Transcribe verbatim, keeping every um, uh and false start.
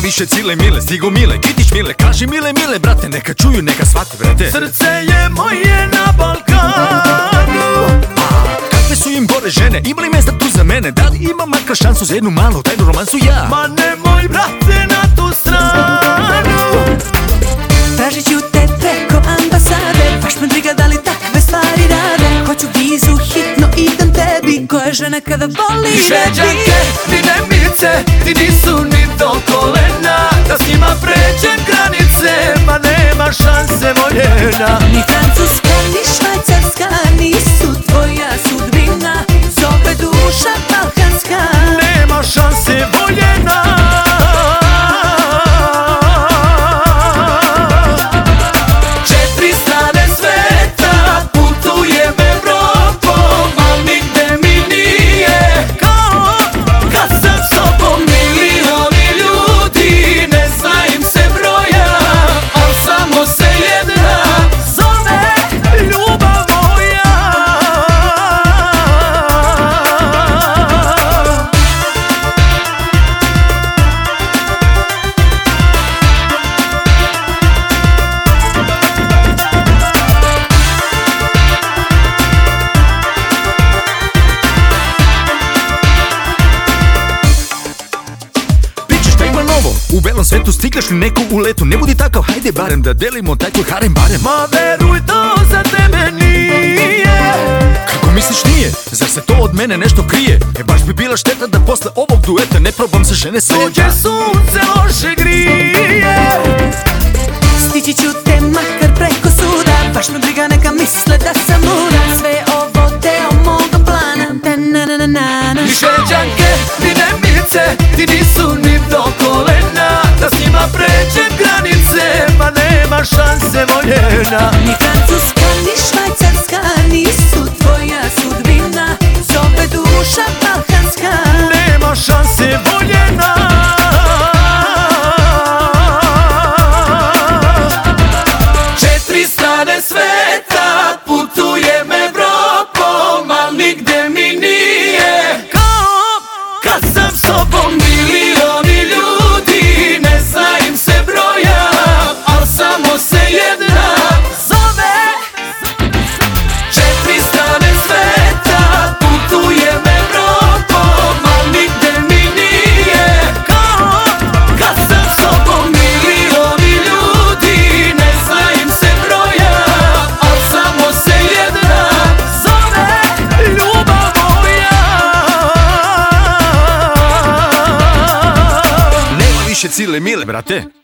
više cile mile, stigo mile, kitić mile, kaži mile mile, brate, neka čuju, neka shvate, brate. Srce je moje na Balkanu. Kakve su im gore žene, ima li mesta tu za mene? Da li ima makar šansu za jednu malu tajnu romansu ja? Ma nemoj, brate, na tu stranu. Tražit ću te preko ambasade, baš me briga da li takve stvari rade. Hoću vizu, hitno idem tebi, koja žena kada voli rebi. Šeđanke, ti Nemice, ti nisu ni do kolena, da s njima pređem granice, ma nema šanse voljena. Ni Francuska, ni Švajcarska, nisu tvoja sudbina, zove duša balkanska. Nema šanse voljena. U belom svetu stigneš li neku u letu, ne budi takav, hajde barem da delimo taj tvoj harem barem. Ma veruj, to za tebe nije. Kako misliš nije? Zar se to od mene nešto krije? E baš bi bila šteta da posle ovog dueta ne probam sa žene sveta. Tuđe sunce loše grije. Stići ću te makar preko suda, baš me briga neka misle da sam luda. Sve ovo deo moga plana. Ni šeđanke, ni Nemice, ti nisu ni do kolena, da s njima pređem granice, ma nema šanse voljena. Ni Francuska, ni Švajcarska, nisu tvoja sudbina, zove duša balkanska. Nema šanse voljena. Četiri strane sveta putujem Evropom, al nigde mi nije kao kad sam s tobom. Milioni ljudi, ne zna im se broja, al samo se jedna zove. Četiri strane sveta putujem Evropom, al nigde mi nije kao kad sam s tobom. Milioni ljudi, ne zna im se broja, al samo se jedna zove ljubav moja. Nema više cile mile, brate.